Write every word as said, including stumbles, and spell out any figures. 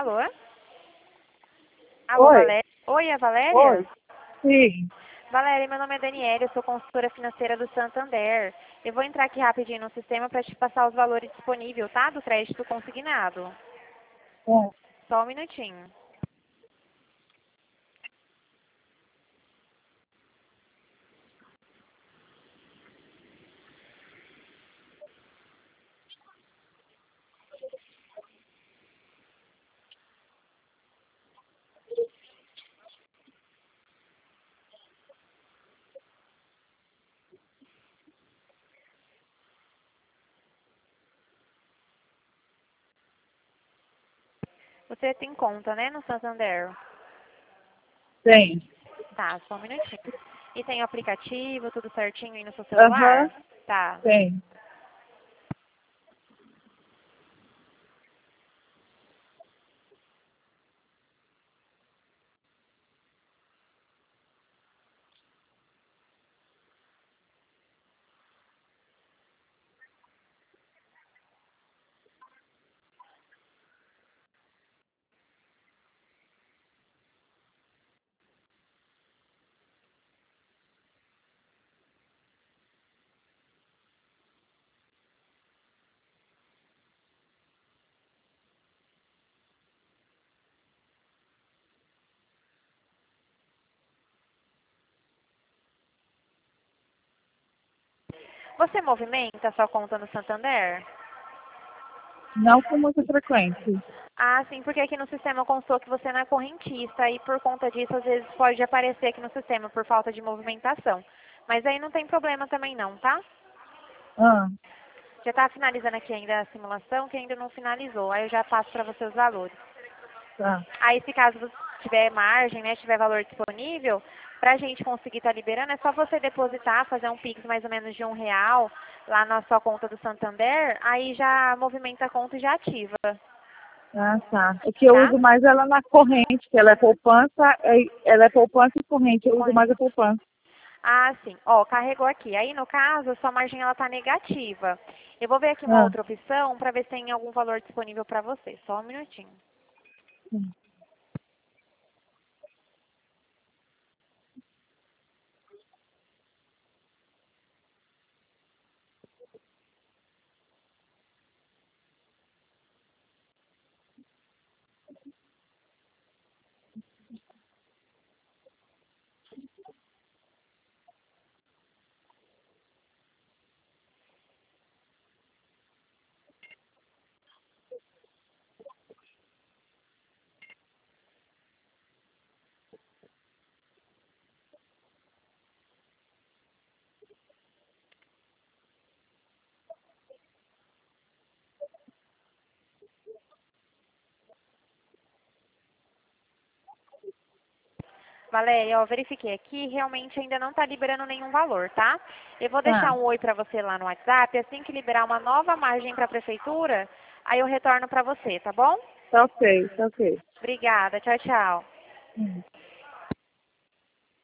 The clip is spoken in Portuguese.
Alô? Alô, Oi. Valéria? Oi, é a Valéria? Oi. Sim. Valéria, meu nome é Daniela, eu sou consultora financeira do Santander. Eu vou entrar aqui rapidinho no sistema para te passar os valores disponíveis, tá? Do crédito consignado. É. Só um minutinho. Você tem conta, né, no Santander? Tem. Tá, só um minutinho. E tem o aplicativo, tudo certinho aí no seu Aham. celular? Tá. Tem. Você movimenta a sua conta no Santander? Não com muita frequência. Ah, sim, porque aqui no sistema constou que você não é correntista e por conta disso às vezes pode aparecer aqui no sistema por falta de movimentação. Mas aí não tem problema também não, tá? Ah, Já está finalizando aqui ainda a simulação, que ainda não finalizou. Aí eu já passo para você os valores. tá. Aí se caso você tiver margem, né, tiver valor disponível, para a gente conseguir estar liberando, é só você depositar, fazer um Pix mais ou menos de um real lá na sua conta do Santander, aí já movimenta a conta e já ativa, Ah, tá. O que eu tá? uso mais é ela na corrente, que ela é poupança, é- ela é poupança e corrente. Eu uso mais a poupança. Ah, sim. Ó, carregou aqui. Aí, no caso, a sua margem ela tá negativa. Eu vou ver aqui uma Ah. outra opção para ver se tem algum valor disponível para você. Só um minutinho. Valéria, ó, verifiquei aqui, realmente ainda não está liberando nenhum valor, tá? Eu vou deixar Tá. um oi para você lá no WhatsApp, assim que liberar uma nova margem para a prefeitura, aí eu retorno para você, tá bom? Tá ok, tá ok. Obrigada, tchau, tchau. Hum.